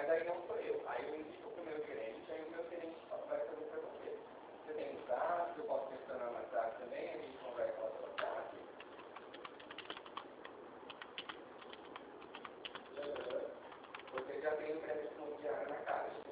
Mas aí não sou eu. Aí eu indico para o meu gerente, aí o meu gerente vai fazer para você. Você tem um WhatsApp, eu posso questionar no WhatsApp também, a gente conversa lá pelo WhatsApp. Você já tem o crédito imobiliário na casa.